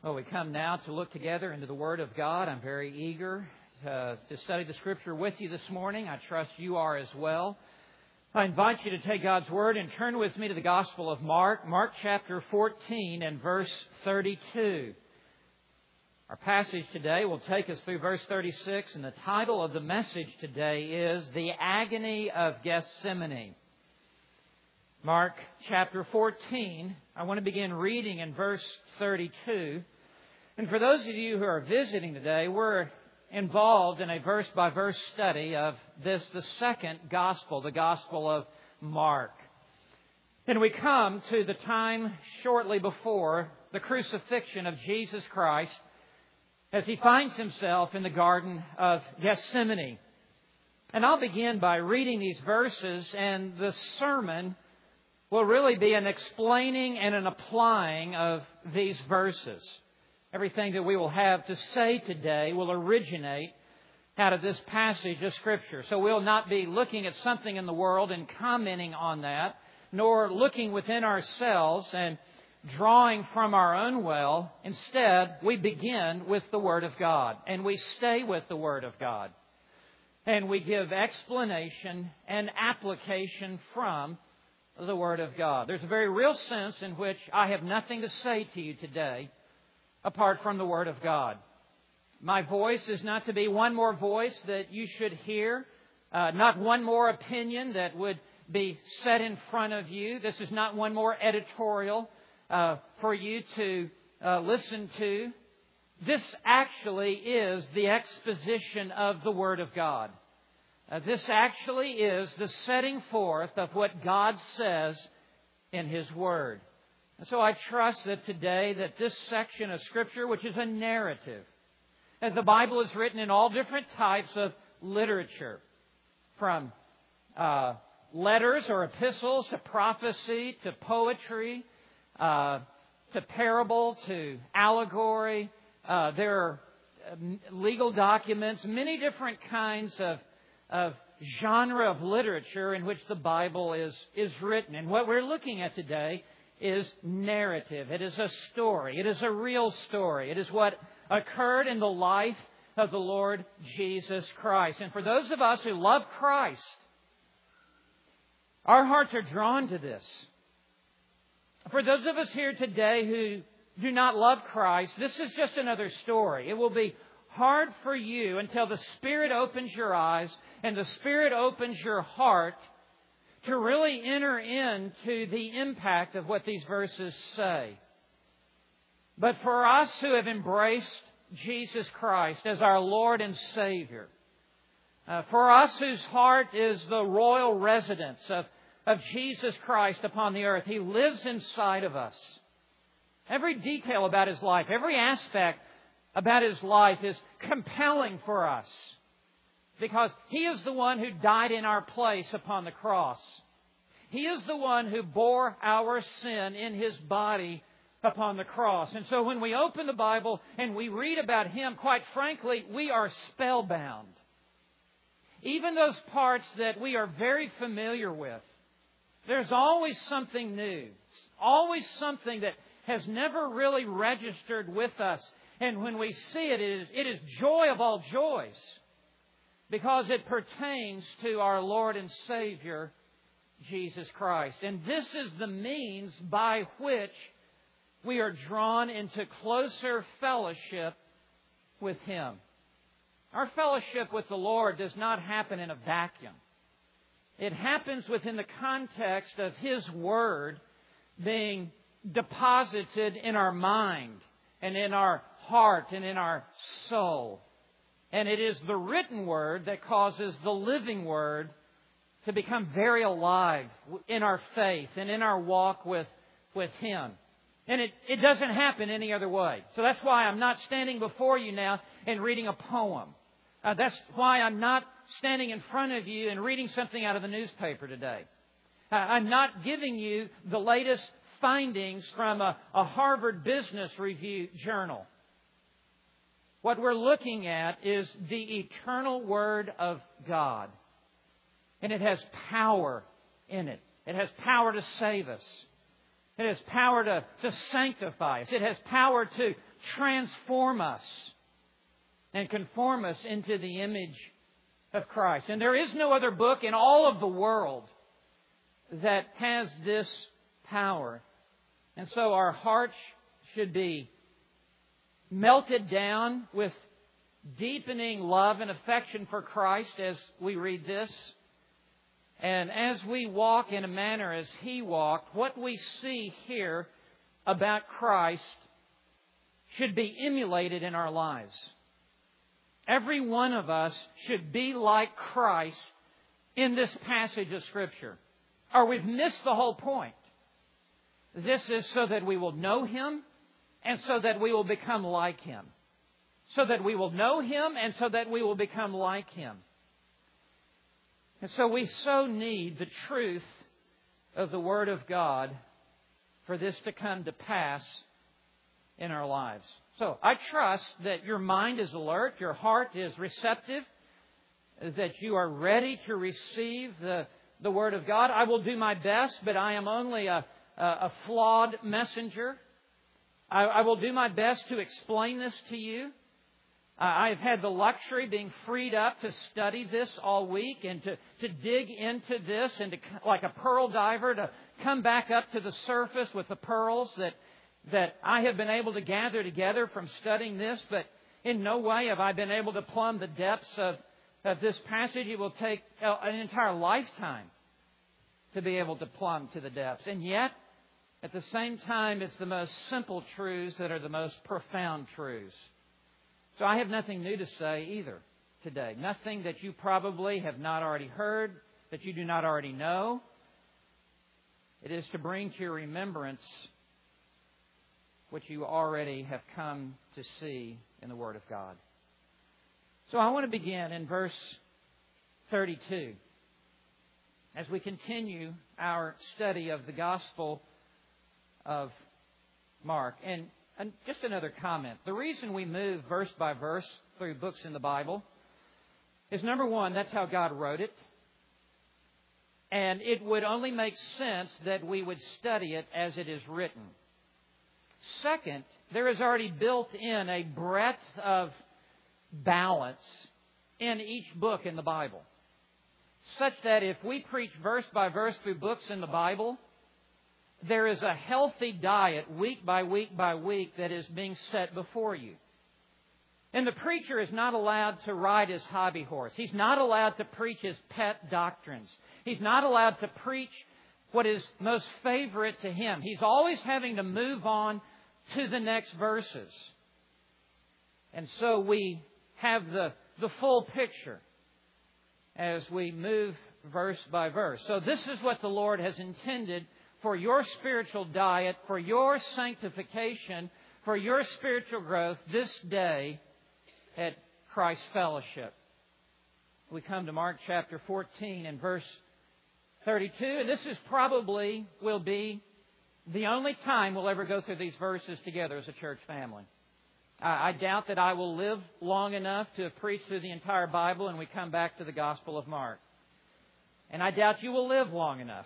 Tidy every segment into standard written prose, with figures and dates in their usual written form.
Well, we come now to look together into the Word of God. I'm very eager to study the Scripture with you this morning. I trust you are as well. I invite you to take God's Word and turn with me to the Gospel of Mark, Mark chapter 14 and verse 32. Our passage today will take us through verse 36, and the title of the message today is The Agony of Gethsemane. Mark chapter 14, I want to begin reading in verse 32. And for those of you who are visiting today, we're involved in a verse-by-verse study of the second gospel, the Gospel of Mark. And we come to the time shortly before the crucifixion of Jesus Christ as He finds Himself in the Garden of Gethsemane. And I'll begin by reading these verses, and the sermon will really be an explaining and an applying of these verses. Everything that we will have to say today will originate out of this passage of Scripture. So we'll not be looking at something in the world and commenting on that, nor looking within ourselves and drawing from our own well. Instead, we begin with the Word of God, and we stay with the Word of God. And we give explanation and application from the Word of God. There's a very real sense in which I have nothing to say to you today apart from the Word of God. My voice is not to be one more voice that you should hear, not one more opinion that would be set in front of you. This is not one more editorial for you to listen to. This actually is the exposition of the Word of God. This actually is the setting forth of what God says in His Word. And so I trust that today that this section of Scripture, which is a narrative, as the Bible is written in all different types of literature, from letters or epistles to prophecy to poetry to parable to allegory. There are legal documents, many different kinds of genre of literature in which the Bible is written. And what we're looking at today is narrative. It is a story. It is a real story. It is what occurred in the life of the Lord Jesus Christ. And for those of us who love Christ, our hearts are drawn to this. For those of us here today who do not love Christ, this is just another story. It will be hard for you until the Spirit opens your eyes and the Spirit opens your heart to really enter into the impact of what these verses say. But for us who have embraced Jesus Christ as our Lord and Savior, for us whose heart is the royal residence of Jesus Christ upon the earth, He lives inside of us. Every detail about His life, every aspect about His life is compelling for us because He is the one who died in our place upon the cross. He is the one who bore our sin in His body upon the cross. And so when we open the Bible and we read about Him, quite frankly, we are spellbound. Even those parts that we are very familiar with, there's always something new. Always something that has never really registered with us. And when we see it is joy of all joys because it pertains to our Lord and Savior, Jesus Christ. And this is the means by which we are drawn into closer fellowship with Him. Our fellowship with the Lord does not happen in a vacuum. It happens within the context of His Word being deposited in our mind and in our heart and in our soul. And it is the written Word that causes the living Word to become very alive in our faith and in our walk with Him. And it doesn't happen any other way. So that's why I'm not standing before you now and reading a poem. That's why I'm not standing in front of you and reading something out of the newspaper today. I'm not giving you the latest findings from a Harvard Business Review journal. What we're looking at is the eternal Word of God. And it has power in it. It has power to save us. It has power to sanctify us. It has power to transform us and conform us into the image of Christ. And there is no other book in all of the world that has this power. And so our hearts should be melted down with deepening love and affection for Christ as we read this. And as we walk in a manner as He walked, what we see here about Christ should be emulated in our lives. Every one of us should be like Christ in this passage of Scripture, or we've missed the whole point. This is so that we will know Him and so that we will become like Him. So that we will know Him and so that we will become like Him. And so we so need the truth of the Word of God for this to come to pass in our lives. So I trust that your mind is alert, your heart is receptive, that you are ready to receive the Word of God. I will do my best, but I am only a flawed messenger. I will do my best to explain this to you. I've had the luxury being freed up to study this all week and to dig into this and to, like a pearl diver, to come back up to the surface with the pearls that I have been able to gather together from studying this. But in no way have I been able to plumb the depths of this passage. It will take an entire lifetime to be able to plumb to the depths. And yet, at the same time, it's the most simple truths that are the most profound truths. So I have nothing new to say either today. Nothing that you probably have not already heard, that you do not already know. It is to bring to your remembrance what you already have come to see in the Word of God. So I want to begin in verse 32 as we continue our study of the Gospel of Mark. And just another comment. The reason we move verse by verse through books in the Bible is, number one, that's how God wrote it. And it would only make sense that we would study it as it is written. Second, there is already built in a breadth of balance in each book in the Bible, such that if we preach verse by verse through books in the Bible, there is a healthy diet week by week by week that is being set before you. And the preacher is not allowed to ride his hobby horse. He's not allowed to preach his pet doctrines. He's not allowed to preach what is most favorite to him. He's always having to move on to the next verses. And so we have the full picture as we move verse by verse. So this is what the Lord has intended for your spiritual diet, for your sanctification, for your spiritual growth this day at Christ Fellowship. We come to Mark chapter 14 and verse 32. And this is probably will be the only time we'll ever go through these verses together as a church family. I doubt that I will live long enough to preach through the entire Bible and we come back to the Gospel of Mark. And I doubt you will live long enough.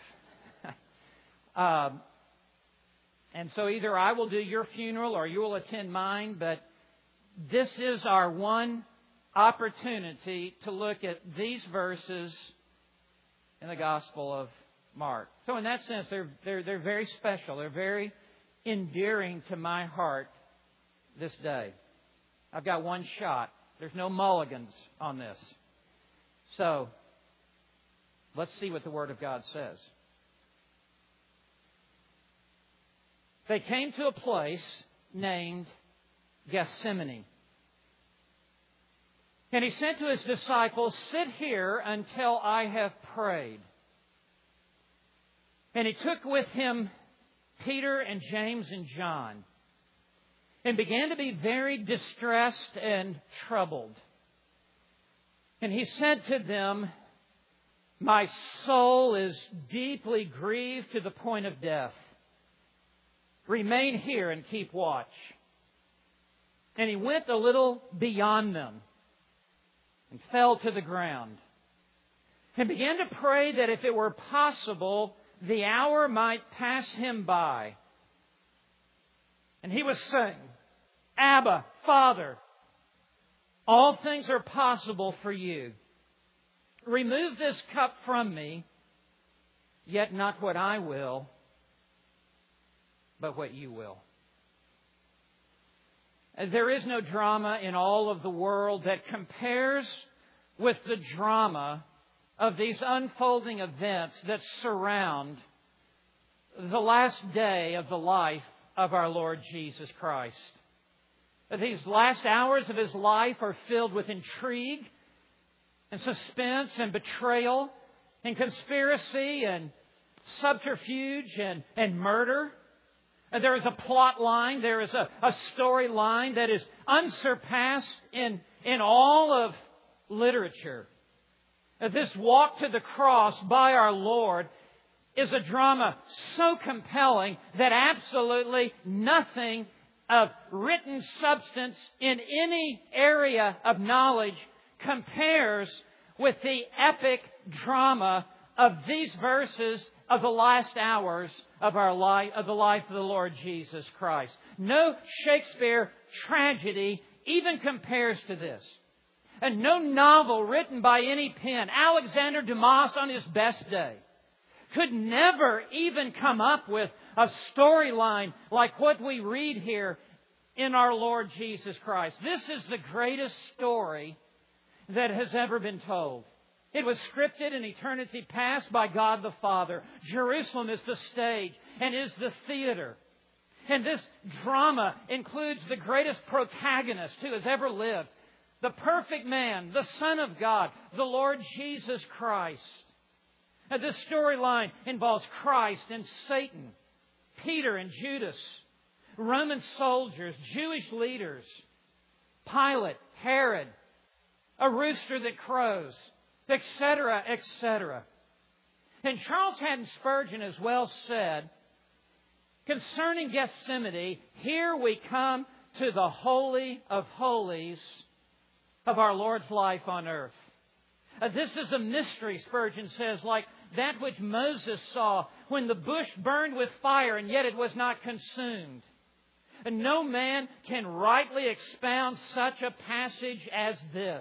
And so either I will do your funeral or you will attend mine, but this is our one opportunity to look at these verses in the Gospel of Mark. So in that sense, they're very special. They're very endearing to my heart this day. I've got one shot. There's no mulligans on this. So let's see what the Word of God says. They came to a place named Gethsemane. And He said to His disciples, "Sit here until I have prayed." And He took with Him Peter and James and John and began to be very distressed and troubled. And He said to them, "My soul is deeply grieved to the point of death. Remain here and keep watch." And He went a little beyond them and fell to the ground and began to pray that if it were possible, the hour might pass Him by. And He was saying, Abba, Father, all things are possible for You. Remove this cup from me, yet not what I will, but what You will. There is no drama in all of the world that compares with the drama of these unfolding events that surround the last day of the life of our Lord Jesus Christ. These last hours of His life are filled with intrigue and suspense and betrayal and conspiracy and subterfuge and murder. There is a plot line, there is a storyline that is unsurpassed in all of literature. This walk to the cross by our Lord is a drama so compelling that absolutely nothing of written substance in any area of knowledge compares with the epic drama of these verses of the last hours of our life, of the life of the Lord Jesus Christ. No Shakespeare tragedy even compares to this. And no novel written by any pen, Alexander Dumas on his best day, could never even come up with a storyline like what we read here in our Lord Jesus Christ. This is the greatest story that has ever been told. It was scripted in eternity past by God the Father. Jerusalem is the stage and is the theater. And this drama includes the greatest protagonist who has ever lived. The perfect man, the Son of God, the Lord Jesus Christ. And this storyline involves Christ and Satan, Peter and Judas, Roman soldiers, Jewish leaders, Pilate, Herod, a rooster that crows, etc., etc. And Charles Haddon Spurgeon has well said, concerning Gethsemane, here we come to the Holy of Holies of our Lord's life on earth. This is a mystery, Spurgeon says, like that which Moses saw when the bush burned with fire and yet it was not consumed. And no man can rightly expound such a passage as this.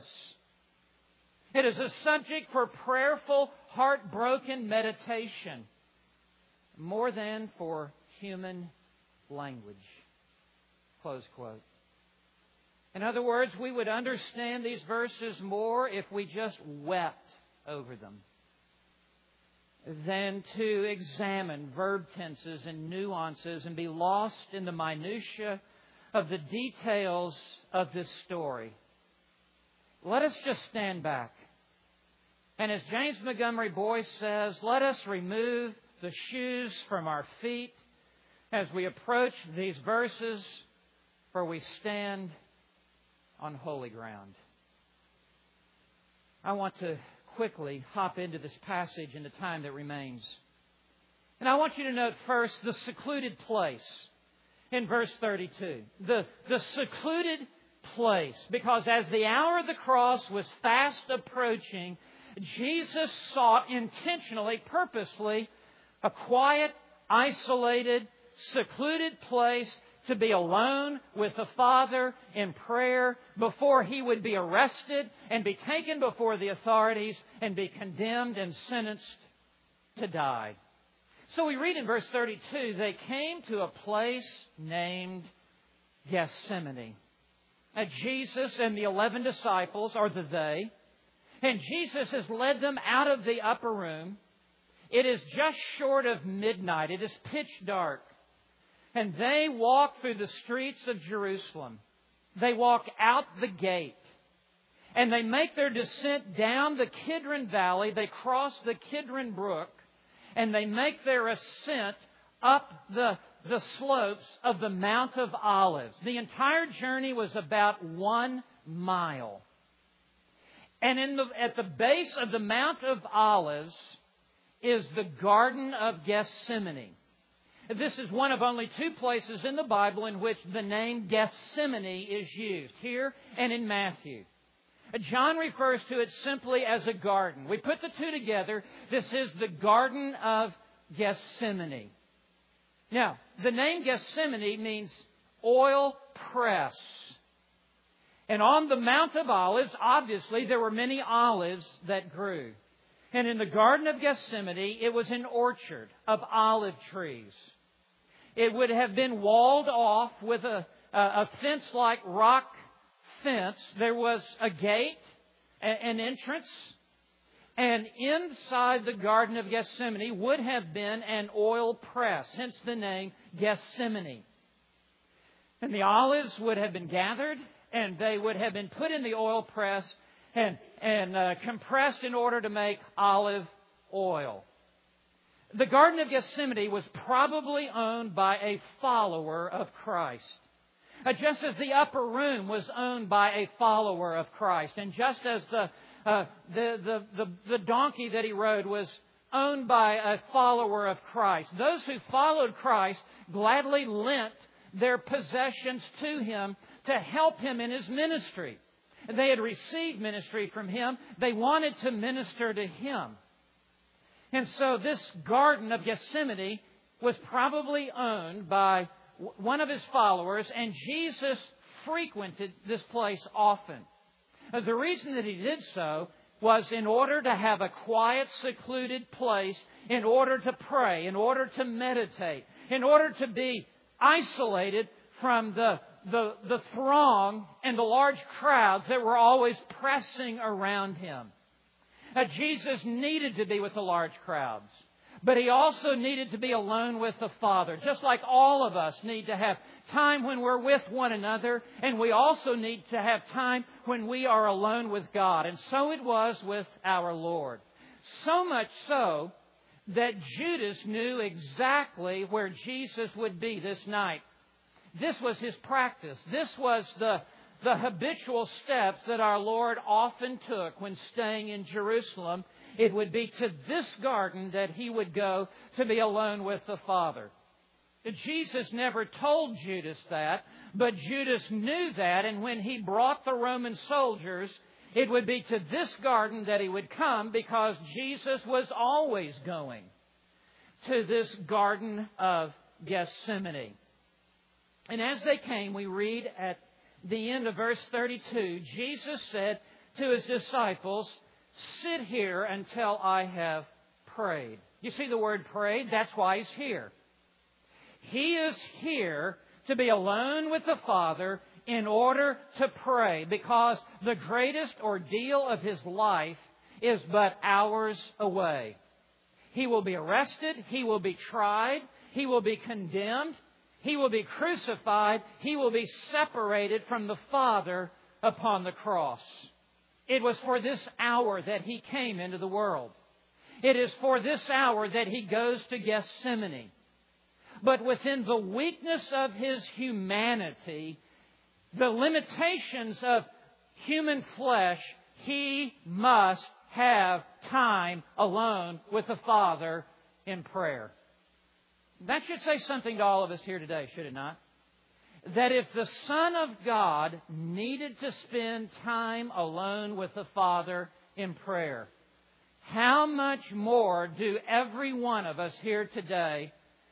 It is a subject for prayerful, heartbroken meditation, more than for human language. Close quote. In other words, we would understand these verses more if we just wept over them than to examine verb tenses and nuances and be lost in the minutiae of the details of this story. Let us just stand back. And as James Montgomery Boyce says, let us remove the shoes from our feet as we approach these verses, for we stand on holy ground. I want to quickly hop into this passage in the time that remains. And I want you to note first the secluded place in verse 32. The secluded place, because as the hour of the cross was fast approaching, Jesus sought intentionally, purposely, a quiet, isolated, secluded place to be alone with the Father in prayer before He would be arrested and be taken before the authorities and be condemned and sentenced to die. So we read in verse 32, they came to a place named Gethsemane. Jesus and the 11 disciples are the they. And Jesus has led them out of the upper room. It is just short of midnight. It is pitch dark. And they walk through the streets of Jerusalem. They walk out the gate. And they make their descent down the Kidron Valley. They cross the Kidron Brook. And they make their ascent up the slopes of the Mount of Olives. The entire journey was about 1 mile. And at the base of the Mount of Olives is the Garden of Gethsemane. This is one of only 2 places in the Bible in which the name Gethsemane is used, here and in Matthew. John refers to it simply as a garden. We put the 2 together. This is the Garden of Gethsemane. Now, the name Gethsemane means oil press. And on the Mount of Olives, obviously, there were many olives that grew. And in the Garden of Gethsemane, it was an orchard of olive trees. It would have been walled off with a fence-like rock fence. There was a gate, an entrance, and inside the Garden of Gethsemane would have been an oil press, hence the name Gethsemane. And the olives would have been gathered, and they would have been put in the oil press and compressed in order to make olive oil. The Garden of Gethsemane was probably owned by a follower of Christ. Just as the upper room was owned by a follower of Christ, and just as the donkey that he rode was owned by a follower of Christ, those who followed Christ gladly lent their possessions to Him to help Him in His ministry. They had received ministry from Him. They wanted to minister to Him. And so this Garden of Gethsemane was probably owned by one of His followers, and Jesus frequented this place often. The reason that He did so was in order to have a quiet, secluded place, in order to pray, in order to meditate, in order to be isolated from the throng and the large crowds that were always pressing around Him. Jesus needed to be with the large crowds, but He also needed to be alone with the Father, just like all of us need to have time when we're with one another, and we also need to have time when we are alone with God. And so it was with our Lord. So much so that Judas knew exactly where Jesus would be this night. This was his practice. This was the habitual steps that our Lord often took when staying in Jerusalem. It would be to this garden that He would go to be alone with the Father. Jesus never told Judas that, but Judas knew that, and when he brought the Roman soldiers, it would be to this garden that he would come, because Jesus was always going to this Garden of Gethsemane. And as they came, we read at the end of verse 32, Jesus said to His disciples, "Sit here until I have prayed." You see the word prayed? That's why He's here. He is here to be alone with the Father in order to pray, because the greatest ordeal of His life is but hours away. He will be arrested. He will be tried. He will be condemned. He will be crucified. He will be separated from the Father upon the cross. It was for this hour that He came into the world. It is for this hour that He goes to Gethsemane. But within the weakness of His humanity, the limitations of human flesh, He must have time alone with the Father in prayer. That should say something to all of us here today, should it not? That if the Son of God needed to spend time alone with the Father in prayer, how much more do every one of us here today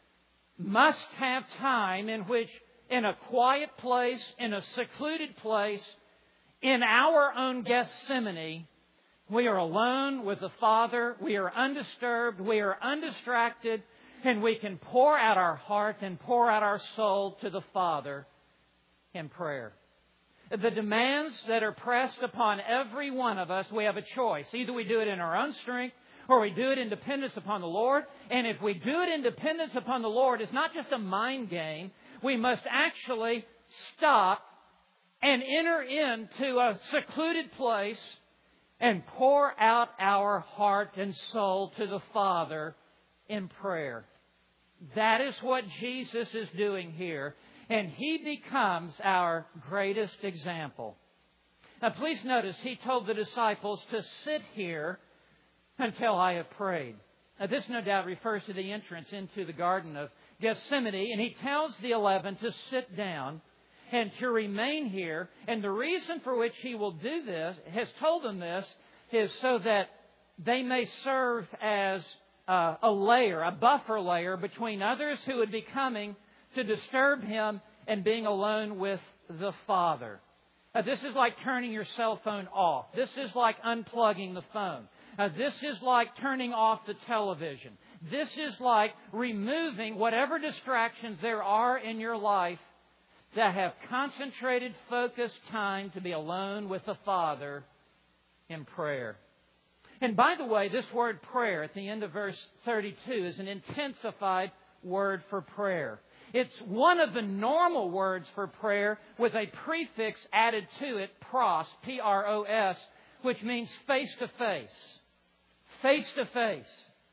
must have time in which, in a quiet place, in a secluded place, in our own Gethsemane, we are alone with the Father, we are undisturbed, we are undistracted, and we can pour out our heart and pour out our soul to the Father in prayer. The demands that are pressed upon every one of us, we have a choice. Either we do it in our own strength, or we do it in dependence upon the Lord. And if we do it in dependence upon the Lord, it's not just a mind game. We must actually stop and enter into a secluded place and pour out our heart and soul to the Father in prayer. That is what Jesus is doing here, and He becomes our greatest example. Now please notice, He told the disciples to sit here until I have prayed. Now this no doubt refers to the entrance into the Garden of Gethsemane, and He tells the 11 to sit down and to remain here. And the reason for which He will do this, has told them this, is so that they may serve as a layer, a buffer layer between others who would be coming to disturb Him and being alone with the Father. This is like turning your cell phone off. This is like unplugging the phone. This is like turning off the television. This is like removing whatever distractions there are in your life that have concentrated, focused time to be alone with the Father in prayer. And by the way, this word prayer at the end of verse 32 is an intensified word for prayer. It's one of the normal words for prayer with a prefix added to it, pros, P-R-O-S, which means face to face. Face to face.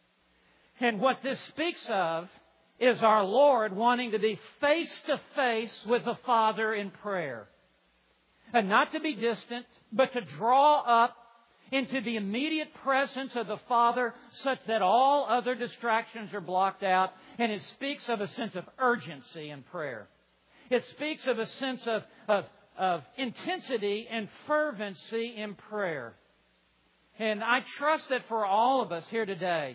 And what this speaks of is our Lord wanting to be face to face with the Father in prayer. And not to be distant, but to draw up into the immediate presence of the Father such that all other distractions are blocked out. And it speaks of a sense of urgency in prayer. It speaks of a sense of intensity and fervency in prayer. And I trust that for all of us here today,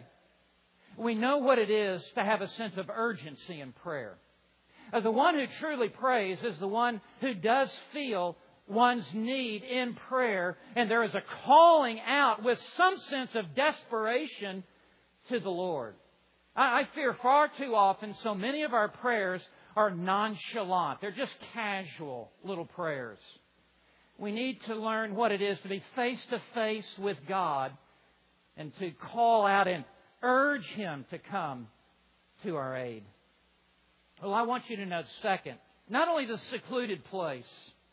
we know what it is to have a sense of urgency in prayer. The one who truly prays is the one who does feel one's need in prayer, and there is a calling out with some sense of desperation to the Lord. I fear far too often so many of our prayers are nonchalant. They're just casual little prayers. We need to learn what it is to be face to face with God and to call out and urge Him to come to our aid. Well, I want you to note, second, not only the secluded place,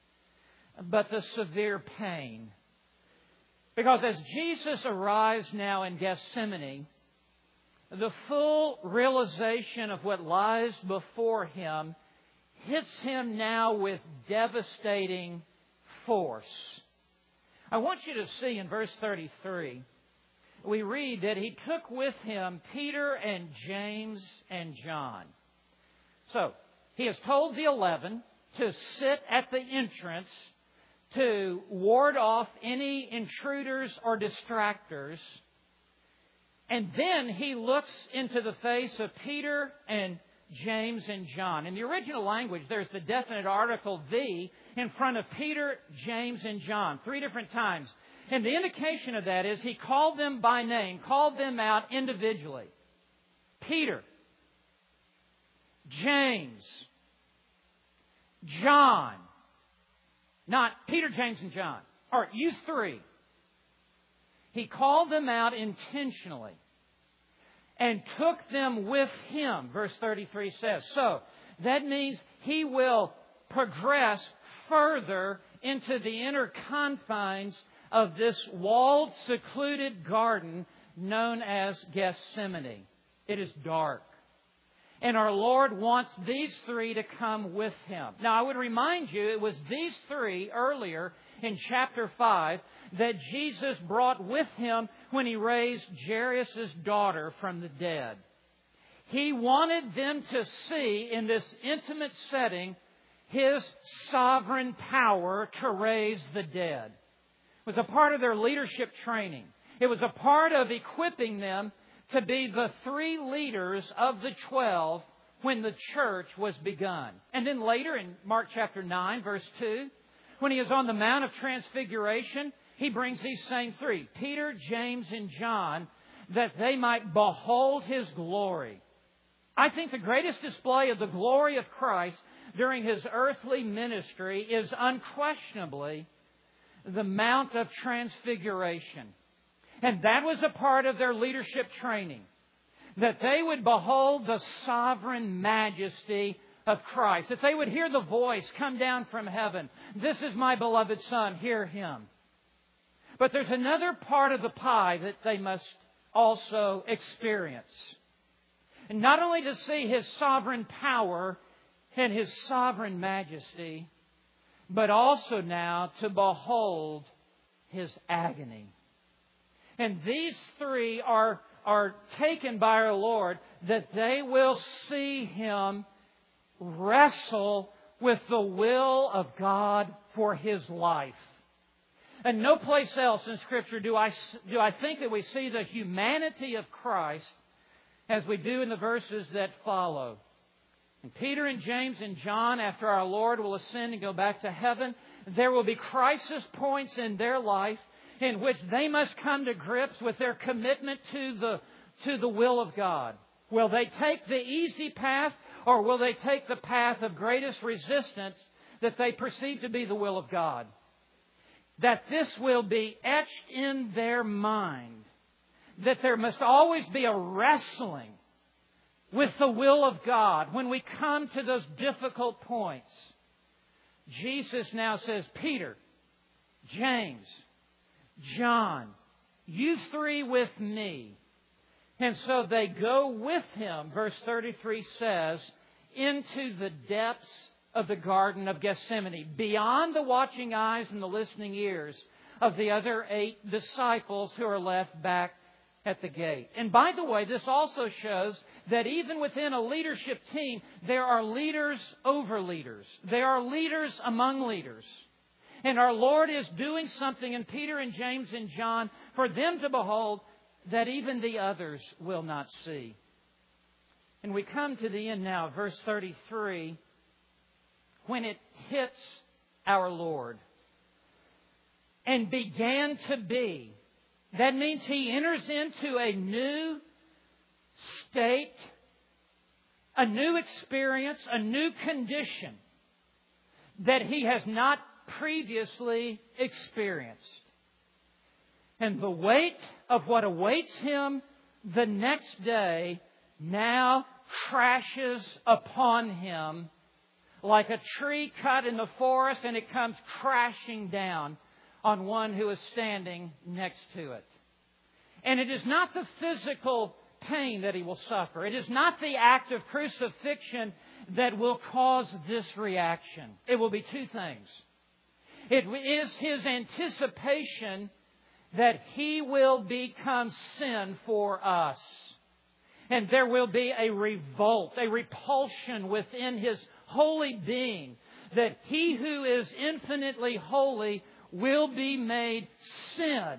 but the severe pain. Because as Jesus arrives now in Gethsemane, the full realization of what lies before Him hits Him now with devastating force. I want you to see in verse 33, we read that He took with Him Peter and James and John. So, He has told the 11 to sit at the entrance to ward off any intruders or distractors. And then He looks into the face of Peter and James and John. In the original language, there's the definite article the in front of Peter, James, and John 3 different times. And the indication of that is He called them by name, called them out individually. Peter, James, John. Not Peter, James, and John. All right, you three. He called them out intentionally and took them with Him, verse 33 says. So, that means He will progress further into the inner confines of this walled, secluded garden known as Gethsemane. It is dark. And our Lord wants these three to come with Him. Now, I would remind you, it was these three earlier in chapter 5 that Jesus brought with Him when He raised Jairus' daughter from the dead. He wanted them to see in this intimate setting His sovereign power to raise the dead. It was a part of their leadership training. It was a part of equipping them to be the 3 leaders of the 12 when the church was begun. And then later in Mark chapter 9, verse 2, when He is on the Mount of Transfiguration, He brings these same 3, Peter, James, and John, that they might behold His glory. I think the greatest display of the glory of Christ during His earthly ministry is unquestionably the Mount of Transfiguration. And that was a part of their leadership training, that they would behold the sovereign majesty of Christ, that they would hear the voice come down from heaven. This is my beloved Son, hear Him. But there's another part of the pie that they must also experience. And not only to see His sovereign power and His sovereign majesty, but also now to behold His agony. And these 3 are taken by our Lord that they will see Him wrestle with the will of God for His life. And no place else in Scripture do I think that we see the humanity of Christ as we do in the verses that follow. And Peter and James and John, after our Lord will ascend and go back to heaven, there will be crisis points in their life in which they must come to grips with their commitment to the will of God. Will they take the easy path, or will they take the path of greatest resistance that they perceive to be the will of God? That this will be etched in their mind, that there must always be a wrestling with the will of God when we come to those difficult points. Jesus now says, Peter, James, John, you three with me. And so they go with Him, verse 33 says, into the depths of the Garden of Gethsemane, beyond the watching eyes and the listening ears of the other 8 disciples who are left back at the gate. And by the way, this also shows that even within a leadership team, there are leaders over leaders. There are leaders among leaders. And our Lord is doing something in Peter and James and John for them to behold that even the others will not see. And we come to the end now, verse 33, when it hits our Lord. And began to be. That means He enters into a new state, a new experience, a new condition that He has not previously experienced. And the weight of what awaits Him the next day now crashes upon Him like a tree cut in the forest, and it comes crashing down on one who is standing next to it. And it is not the physical pain that He will suffer. It is not the act of crucifixion that will cause this reaction. It will be two things. It is His anticipation that He will become sin for us. And there will be a revolt, a repulsion within His holy being, that He who is infinitely holy will be made sin.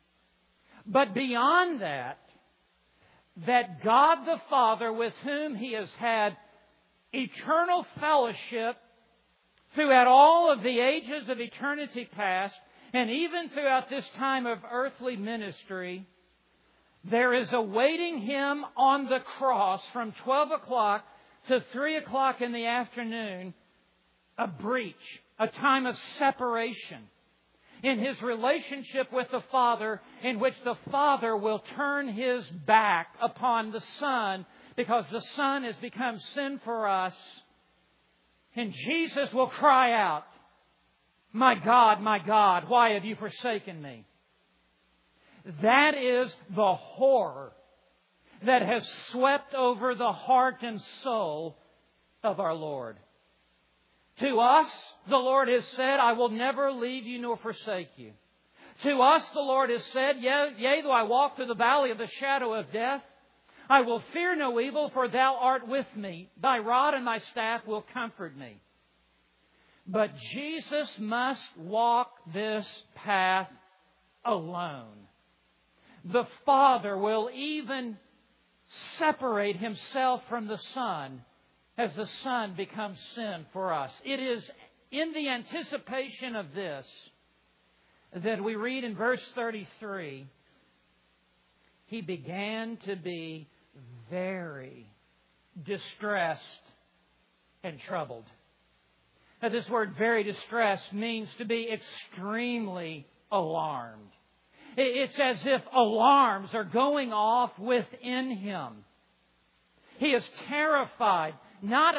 But beyond that, that God the Father, with whom He has had eternal fellowship throughout all of the ages of eternity past, and even throughout this time of earthly ministry, there is awaiting Him on the cross from 12 o'clock to 3 o'clock in the afternoon, a breach, a time of separation in His relationship with the Father, in which the Father will turn His back upon the Son because the Son has become sin for us. And Jesus will cry out, my God, why have you forsaken me?" That is the horror that has swept over the heart and soul of our Lord. To us, the Lord has said, "I will never leave you nor forsake you." To us, the Lord has said, Yea, though I walk through the valley of the shadow of death, I will fear no evil, for Thou art with me. Thy rod and Thy staff will comfort me. But Jesus must walk this path alone. The Father will even separate Himself from the Son as the Son becomes sin for us. It is in the anticipation of this that we read in verse 33, He began to be very distressed and troubled. Now, this word very distressed means to be extremely alarmed. It's as if alarms are going off within Him. He is terrified, not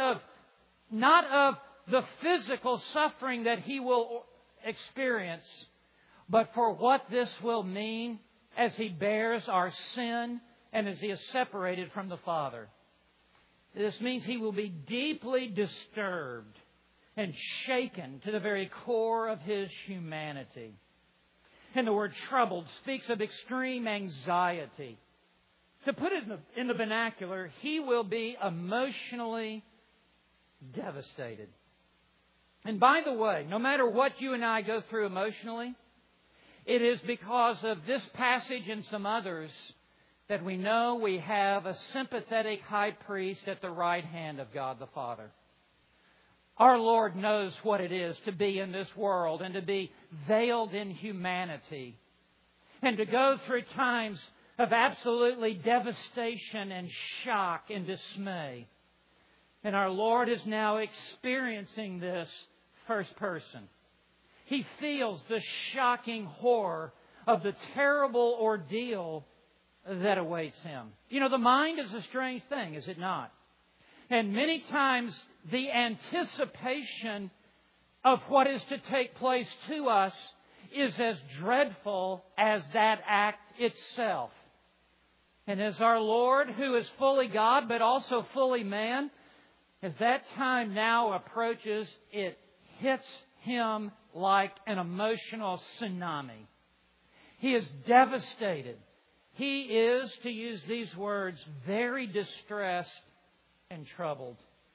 of the physical suffering that He will experience, but for what this will mean as He bears our sin and as He is separated from the Father. This means He will be deeply disturbed and shaken to the very core of His humanity. And the word troubled speaks of extreme anxiety. To put it in the vernacular, He will be emotionally devastated. And by the way, no matter what you and I go through emotionally, it is because of this passage and some others that we know we have a sympathetic high priest at the right hand of God the Father. Our Lord knows what it is to be in this world and to be veiled in humanity and to go through times of absolutely devastation and shock and dismay. And our Lord is now experiencing this first person. He feels the shocking horror of the terrible ordeal that awaits Him. You know, the mind is a strange thing, is it not? And many times the anticipation of what is to take place to us is as dreadful as that act itself. And as our Lord, who is fully God but also fully man, as that time now approaches, it hits Him like an emotional tsunami. He is devastated. He is, to use these words, very distressed and troubled.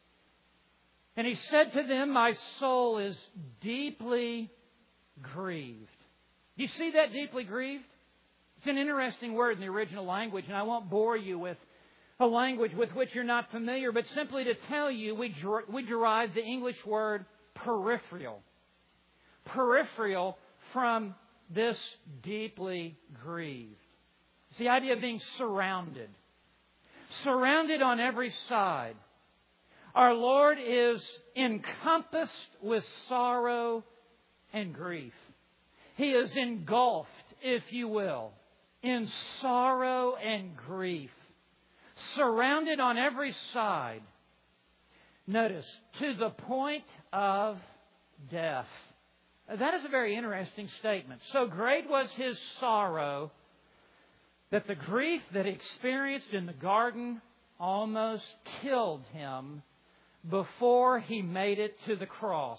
And He said to them, "My soul is deeply grieved." Do you see that, deeply grieved? It's an interesting word in the original language, and I won't bore you with a language with which you're not familiar, but simply to tell you, we derive the English word peripheral. Peripheral from this deeply grieved. It's the idea of being surrounded. Surrounded on every side. Our Lord is encompassed with sorrow and grief. He is engulfed, if you will, in sorrow and grief. Surrounded on every side. Notice, to the point of death. That is a very interesting statement. So great was His sorrow that the grief that He experienced in the garden almost killed Him before He made it to the cross.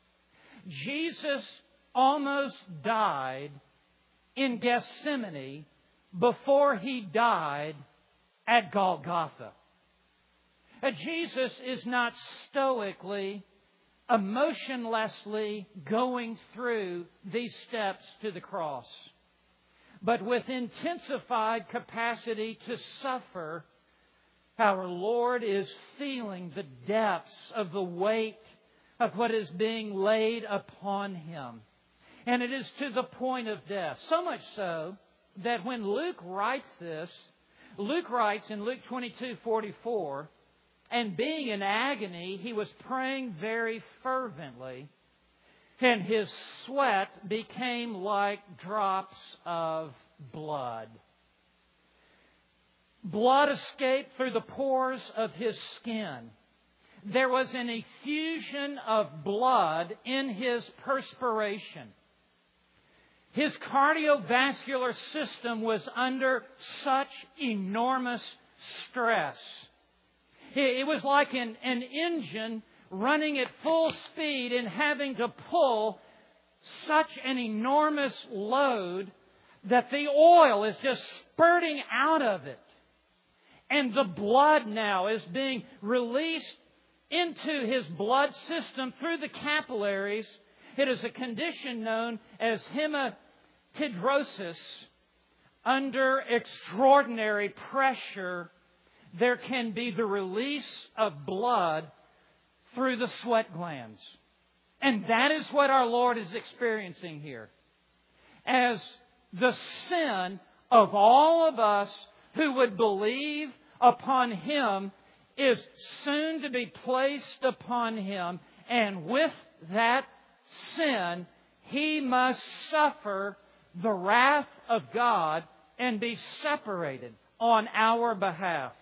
Jesus almost died in Gethsemane before He died at Golgotha. Jesus is not stoically, emotionlessly going through these steps to the cross, but with intensified capacity to suffer. Our Lord is feeling the depths of the weight of what is being laid upon Him. And it is to the point of death. So much so that when Luke writes this, Luke writes in Luke 22:44, "And being in agony, He was praying very fervently, and His sweat became like drops of blood." Blood escaped through the pores of His skin. There was an effusion of blood in His perspiration. His cardiovascular system was under such enormous stress. It was like an engine running at full speed and having to pull such an enormous load that the oil is just spurting out of it. And the blood now is being released into His blood system through the capillaries. It is a condition known as hematidrosis. Under extraordinary pressure, there can be the release of blood through the sweat glands. And that is what our Lord is experiencing here. As the sin of all of us who would believe upon Him is soon to be placed upon Him. And with that sin, He must suffer the wrath of God and be separated on our behalf.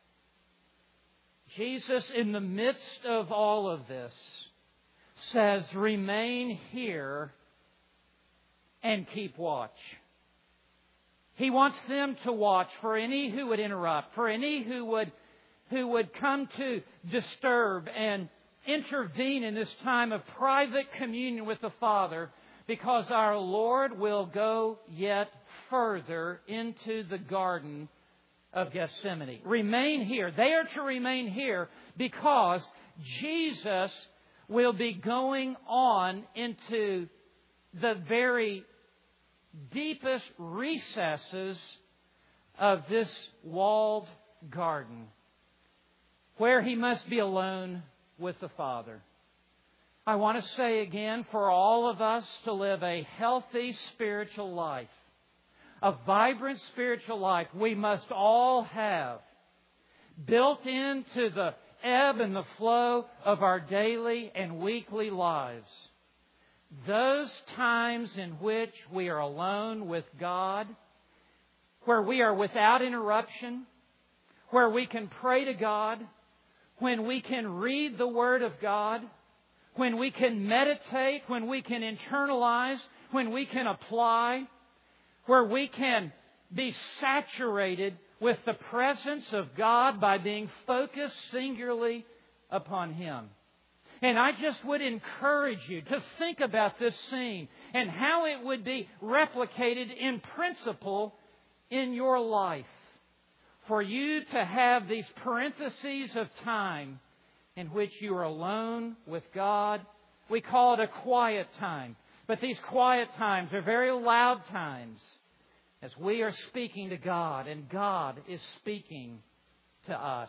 Jesus, in the midst of all of this, says, "Remain here and keep watch." He wants them to watch for any who would interrupt, for any who would come to disturb and intervene in this time of private communion with the Father, because our Lord will go yet further into the Garden of Gethsemane. Remain here. They are to remain here because Jesus will be going on into the very deepest recesses of this walled garden where He must be alone with the Father. I want to say again, for all of us to live a healthy spiritual life, a vibrant spiritual life, we must all have built into the ebb and the flow of our daily and weekly lives those times in which we are alone with God, where we are without interruption, where we can pray to God, when we can read the Word of God, when we can meditate, when we can internalize, when we can apply, where we can be saturated with the presence of God by being focused singularly upon Him. And I just would encourage you to think about this scene and how it would be replicated in principle in your life. For you to have these parentheses of time in which you are alone with God. We call it a quiet time. But these quiet times are very loud times as we are speaking to God and God is speaking to us.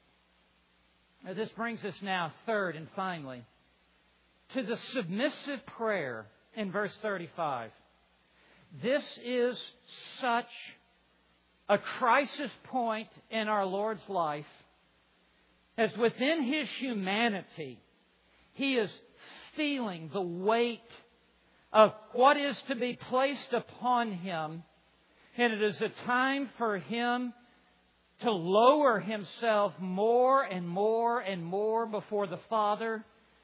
Now, this brings us now, third and finally, to the submissive prayer in verse 35. This is such a crisis point in our Lord's life, as within His humanity, He is feeling the weight of what is to be placed upon Him, and it is a time for Him to lower Himself more and more and more before the Father,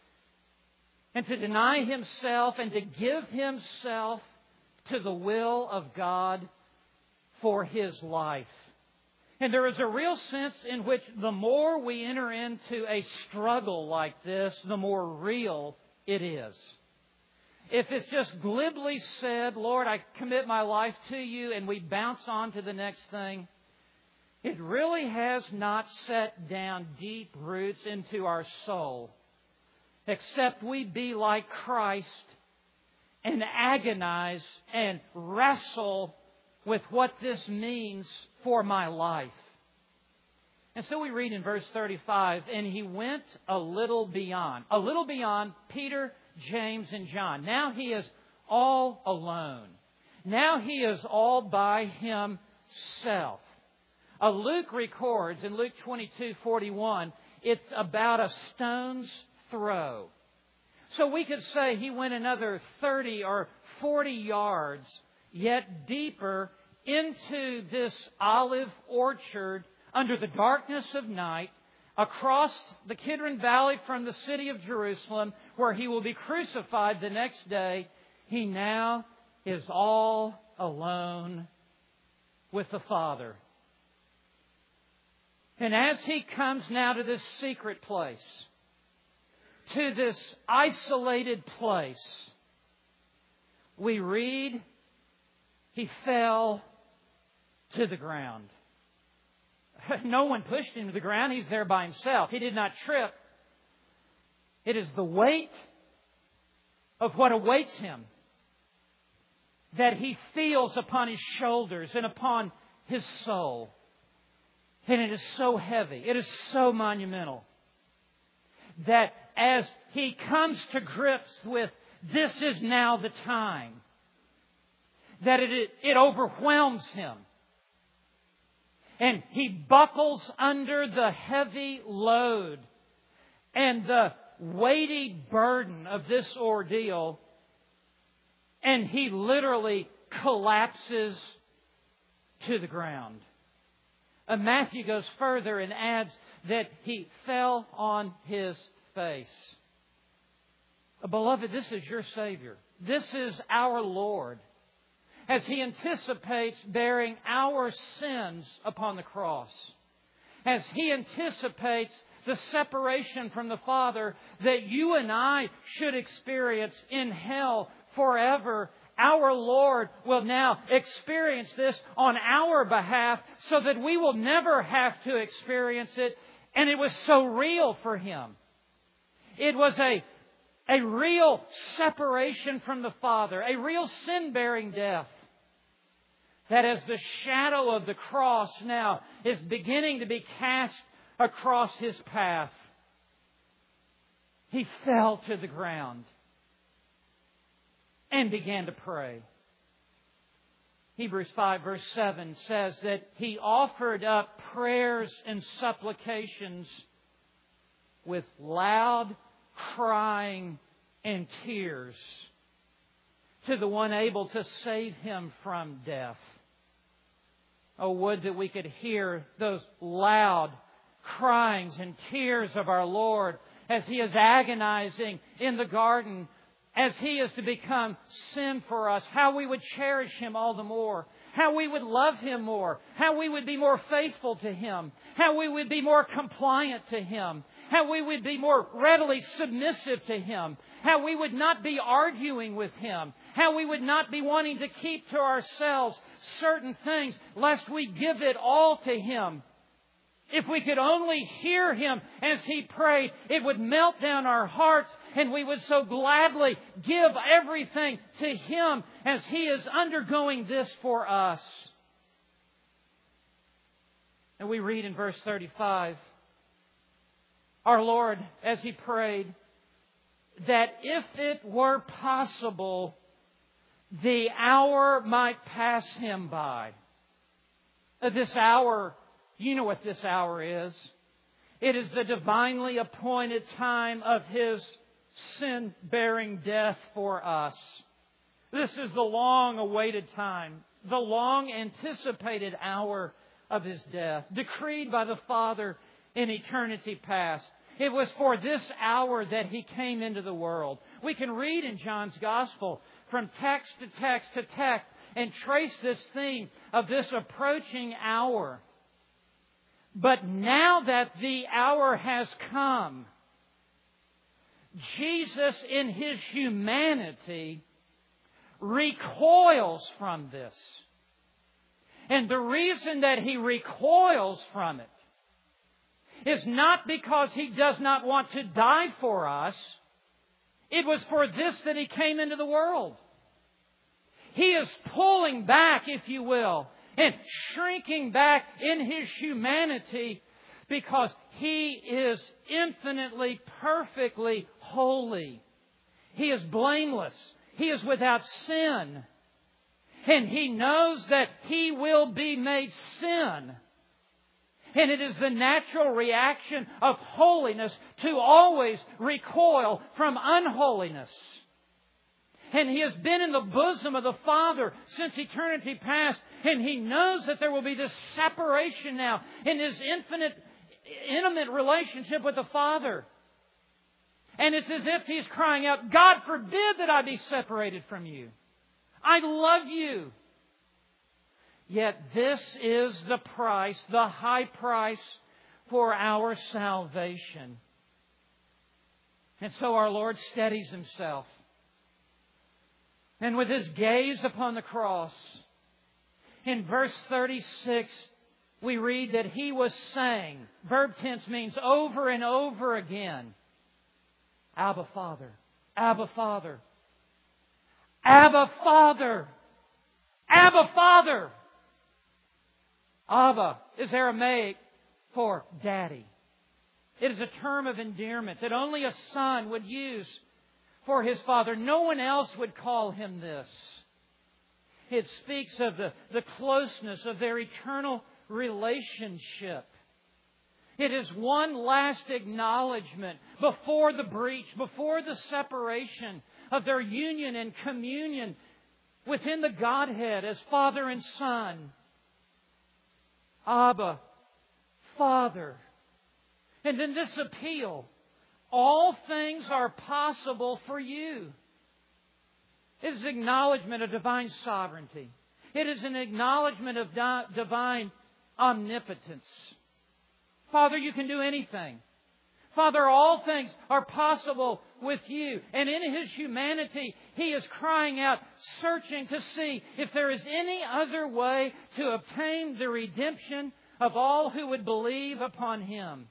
and to deny Himself and to give Himself to the will of God for His life. And there is a real sense in which the more we enter into a struggle like this, the more real it is. If it's just glibly said, Lord, I commit my life to You, and we bounce on to the next thing, it really has not set down deep roots into our soul, except we be like Christ and agonize and wrestle with what this means for my life. And so we read in verse 35, and He went a little beyond Peter, James, and John. Now He is all alone. Now He is all by Himself. Luke records in Luke 22:41, it's about a stone's throw. So we could say He went another 30 or 40 yards, yet deeper into this olive orchard under the darkness of night, across the Kidron Valley from the city of Jerusalem, where He will be crucified the next day. He now is all alone with the Father. And as He comes now to this secret place, to this isolated place, we read, He fell to the ground. No one pushed Him to the ground. He's there by Himself. He did not trip. It is the weight of what awaits Him that He feels upon His shoulders and upon His soul. And it is so heavy, it is so monumental, that as He comes to grips with this is now the time, that it overwhelms Him. And He buckles under the heavy load and the weighty burden of this ordeal, and He literally collapses to the ground. Matthew goes further and adds that He fell on His face. Beloved, this is your Savior. This is our Lord, as He anticipates bearing our sins upon the cross, as He anticipates the separation from the Father that you and I should experience in hell forever. Our Lord will now experience this on our behalf so that we will never have to experience it. And it was so real for Him. It was a real separation from the Father, a real sin-bearing death, that as the shadow of the cross now is beginning to be cast across His path, He fell to the ground and began to pray. Hebrews 5 verse 7 says that He offered up prayers and supplications with loud crying and tears to the One able to save him from death. Oh, would that we could hear those loud cryings and tears of our Lord as He is agonizing in the garden, as He is to become sin for us. How we would cherish Him all the more. How we would love Him more. How we would be more faithful to Him. How we would be more compliant to Him. How we would be more readily submissive to Him. How we would not be arguing with Him. How we would not be wanting to keep to ourselves certain things lest we give it all to Him. If we could only hear Him as He prayed, it would melt down our hearts and we would so gladly give everything to Him as He is undergoing this for us. And we read in verse 35, our Lord, as He prayed, that if it were possible, the hour might pass Him by. This hour, you know what this hour is. It is the divinely appointed time of His sin-bearing death for us. This is the long-awaited time, the long-anticipated hour of His death, decreed by the Father in eternity past. It was for this hour that He came into the world. We can read in John's Gospel from text to text to text and trace this theme of this approaching hour. But now that the hour has come, Jesus in His humanity recoils from this. And the reason that He recoils from it is not because He does not want to die for us. It was for this that He came into the world. He is pulling back, if you will, and shrinking back in His humanity because He is infinitely, perfectly holy. He is blameless. He is without sin. And He knows that He will be made sin. And it is the natural reaction of holiness to always recoil from unholiness. And He has been in the bosom of the Father since eternity past. And He knows that there will be this separation now in His intimate relationship with the Father. And it's as if He's crying out, God forbid that I be separated from You. I love You. Yet this is the price, the high price for our salvation. And so our Lord steadies Himself. And with His gaze upon the cross, in verse 36, we read that He was saying, verb tense means over and over again, Abba, Father, Abba, Father, Abba, Father, Abba, Father. Abba is Aramaic for daddy. It is a term of endearment that only a son would use for his father. No one else would call him this. It speaks of the closeness of their eternal relationship. It is one last acknowledgement before the breach, before the separation of their union and communion within the Godhead as Father and Son. Abba, Father. And then this appeal, all things are possible for You. It is an acknowledgement of divine sovereignty. It is an acknowledgement of divine omnipotence. Father, You can do anything. Father, all things are possible with You. And in His humanity, He is crying out, searching to see if there is any other way to obtain the redemption of all who would believe upon Him.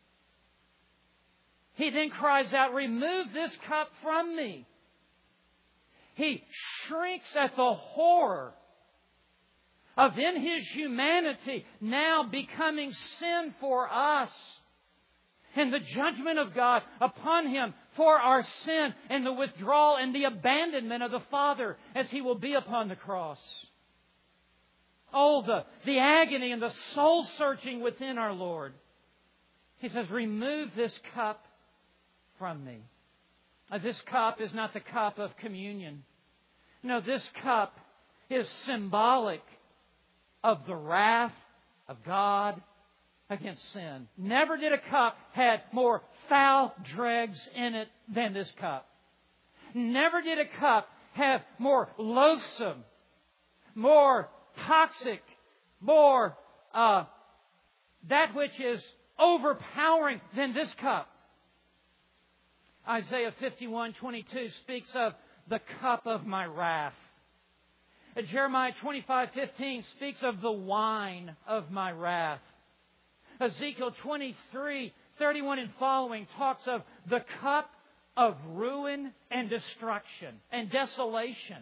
He then cries out, remove this cup from Me. He shrinks at the horror of in His humanity now becoming sin for us, and the judgment of God upon Him for our sin, and the withdrawal and the abandonment of the Father as He will be upon the cross. Oh, the agony and the soul-searching within our Lord. He says, remove this cup from me. This cup is not the cup of communion. No, this cup is symbolic of the wrath of God against sin. Never did a cup have more foul dregs in it than this cup. Never did a cup have more loathsome, more toxic, more that which is overpowering than this cup. Isaiah 51:22 speaks of the cup of my wrath. Jeremiah 25:15 speaks of the wine of my wrath. Ezekiel 23:31 and following talks of the cup of ruin and destruction and desolation.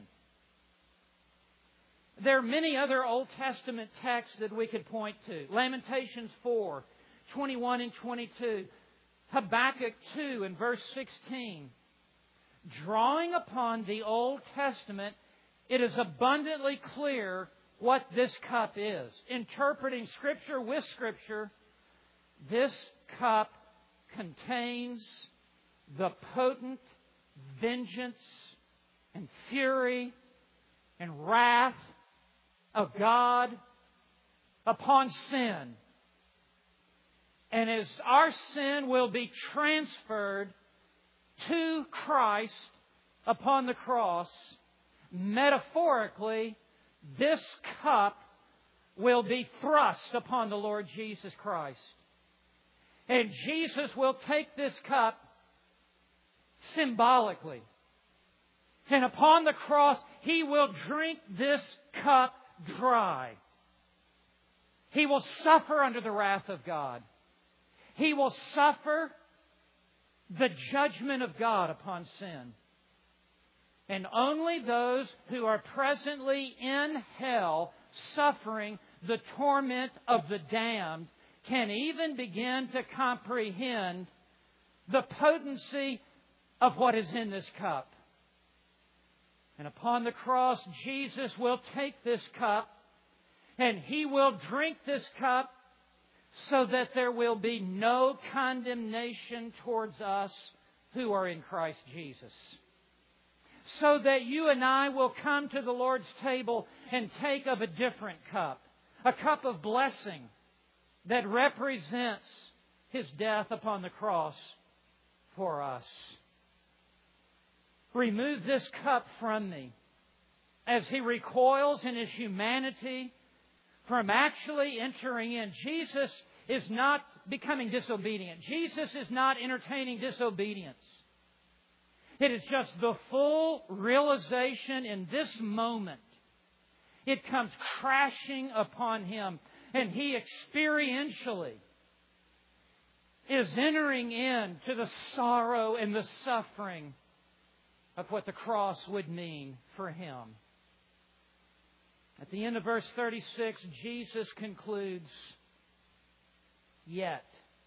There are many other Old Testament texts that we could point to. Lamentations 4:21 and 22. Habakkuk 2 and verse 16. Drawing upon the Old Testament, it is abundantly clear what this cup is. Interpreting Scripture with Scripture, this cup contains the potent vengeance and fury and wrath of God upon sin. And as our sin will be transferred to Christ upon the cross, metaphorically, this cup will be thrust upon the Lord Jesus Christ. And Jesus will take this cup symbolically. And upon the cross, He will drink this cup dry. He will suffer under the wrath of God. He will suffer the judgment of God upon sin. And only those who are presently in hell suffering the torment of the damned can even begin to comprehend the potency of what is in this cup. And upon the cross, Jesus will take this cup and He will drink this cup so that there will be no condemnation towards us who are in Christ Jesus. So that you and I will come to the Lord's table and take of a different cup. A cup of blessing that represents His death upon the cross for us. Remove this cup from me. As He recoils in His humanity from actually entering in. Jesus is not becoming disobedient. Jesus is not entertaining disobedience. It is just the full realization in this moment. It comes crashing upon Him, and He experientially is entering into the sorrow and the suffering of what the cross would mean for Him. At the end of verse 36, Jesus concludes, "Yet,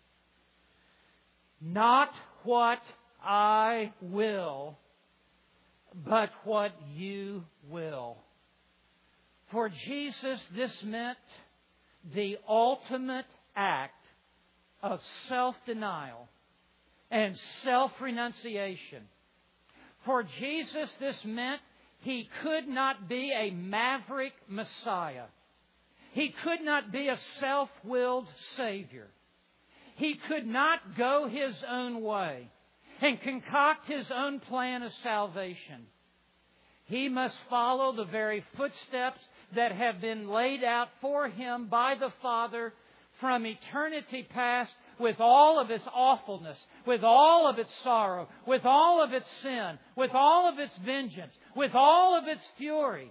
not what I will, but what you will." For Jesus, this meant the ultimate act of self-denial and self-renunciation. For Jesus, this meant He could not be a maverick Messiah. He could not be a self-willed Savior. He could not go His own way and concoct His own plan of salvation. He must follow the very footsteps that have been laid out for Him by the Father from eternity past, with all of its awfulness, with all of its sorrow, with all of its sin, with all of its vengeance, with all of its fury.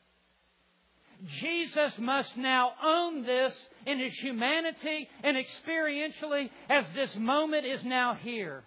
Jesus must now own this in His humanity and experientially as this moment is now here.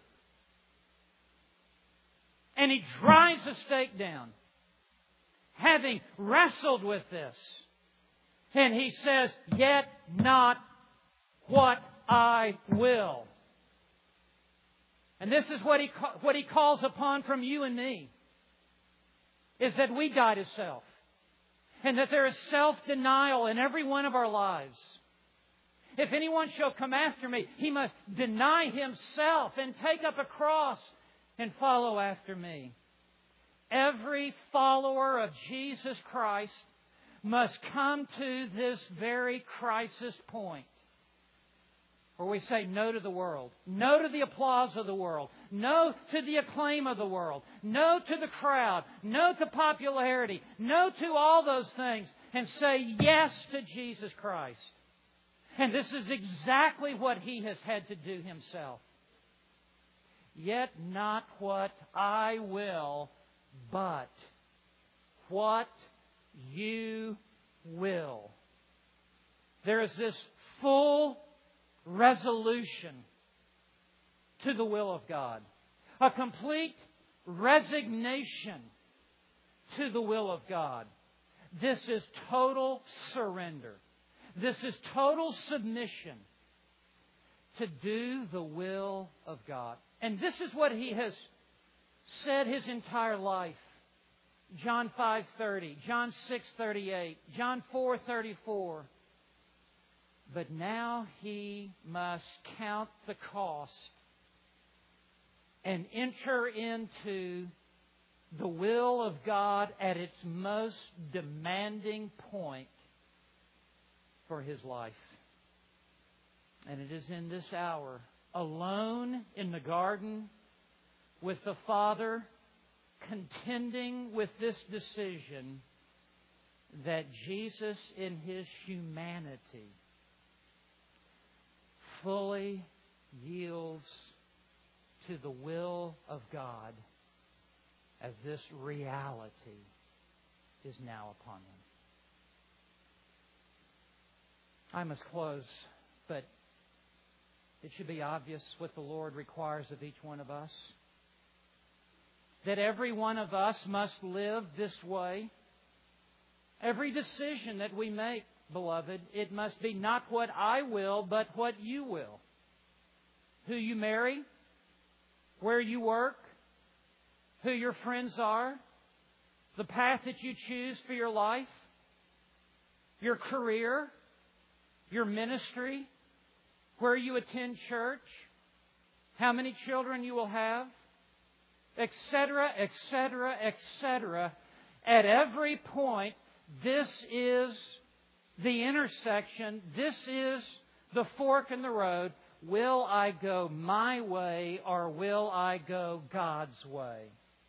And He drives the stake down, having wrestled with this, And He says, yet not what I will. And this is what He calls upon from you and me, is that we die to self. And that there is self-denial in every one of our lives. If anyone shall come after me, he must deny himself and take up a cross and follow after me. Every follower of Jesus Christ must come to this very crisis point where we say no to the world, no to the applause of the world, no to the acclaim of the world, no to the crowd, no to popularity, no to all those things, and say yes to Jesus Christ. And this is exactly what He has had to do Himself. Yet not what I will, but what you will. There is this full resolution to the will of God. A complete resignation to the will of God. This is total surrender. This is total submission to do the will of God. And this is what He has said His entire life. John 5:30, John 6:38, John 4:34. But now He must count the cost and enter into the will of God at its most demanding point for His life. And it is in this hour, alone in the garden with the Father, contending with this decision, that Jesus in His humanity fully yields to the will of God as this reality is now upon Him. I must close, but it should be obvious what the Lord requires of each one of us. That every one of us must live this way. Every decision that we make, beloved, it must be not what I will, but what you will. Who you marry, where you work, who your friends are, the path that you choose for your life, your career, your ministry, where you attend church, how many children you will have, etc., etc., etc. At every point, this is the intersection. This is the fork in the road. Will I go my way or will I go God's way?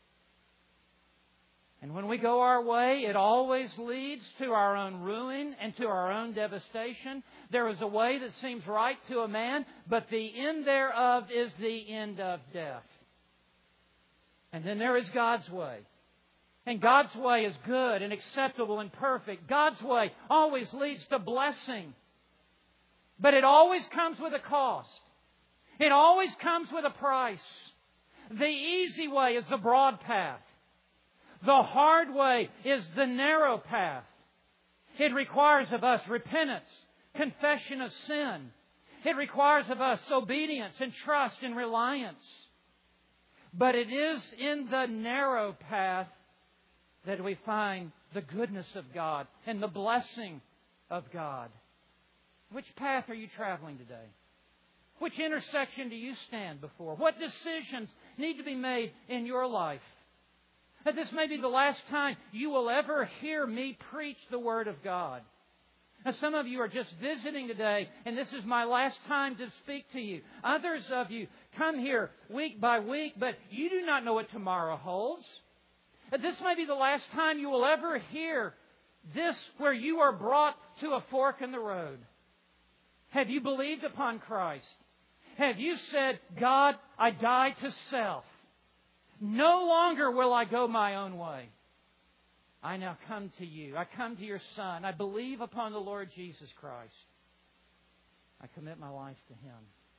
And when we go our way, it always leads to our own ruin and to our own devastation. There is a way that seems right to a man, but the end thereof is the end of death. And then there is God's way. And God's way is good and acceptable and perfect. God's way always leads to blessing. But it always comes with a cost. It always comes with a price. The easy way is the broad path. The hard way is the narrow path. It requires of us repentance, confession of sin. It requires of us obedience and trust and reliance. But it is in the narrow path that we find the goodness of God and the blessing of God. Which path are you traveling today? Which intersection do you stand before? What decisions need to be made in your life? And this may be the last time you will ever hear me preach the Word of God. Now, some of you are just visiting today, and this is my last time to speak to you. Others of you come here week by week, but you do not know what tomorrow holds. This may be the last time you will ever hear this where you are brought to a fork in the road. Have you believed upon Christ? Have you said, God, I die to self. No longer will I go my own way. I now come to you. I come to your Son. I believe upon the Lord Jesus Christ. I commit my life to Him.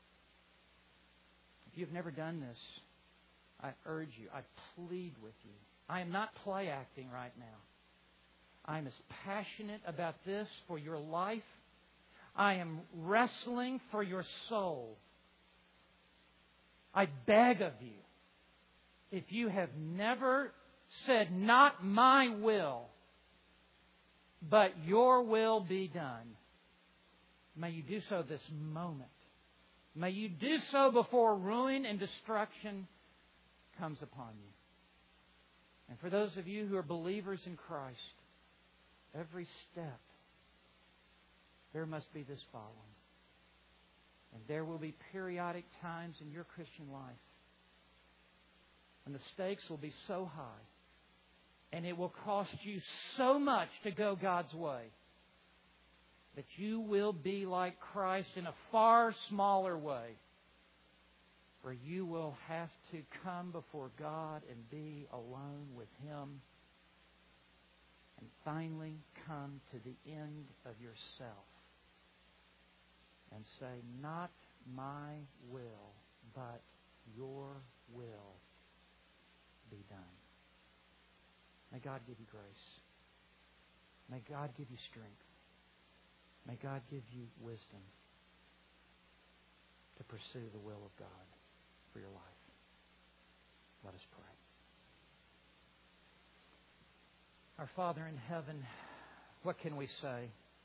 If you've never done this, I urge you, I plead with you. I am not play acting right now. I'm as passionate about this for your life. I am wrestling for your soul. I beg of you, if you have never said, not my will, but your will be done, may you do so this moment. May you do so before ruin and destruction comes upon you. And for those of you who are believers in Christ, every step, there must be this following. And there will be periodic times in your Christian life when the stakes will be so high and it will cost you so much to go God's way that you will be like Christ in a far smaller way, where you will have to come before God and be alone with Him and finally come to the end of yourself and say, not my will, but your will be done. May God give you grace. May God give you strength. May God give you wisdom to pursue the will of God for your life. Let us pray. Our Father in heaven, what can we say?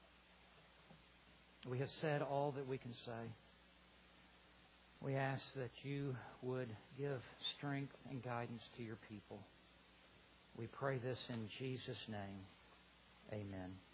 We have said all that we can say. We ask that you would give strength and guidance to your people. We pray this in Jesus' name. Amen.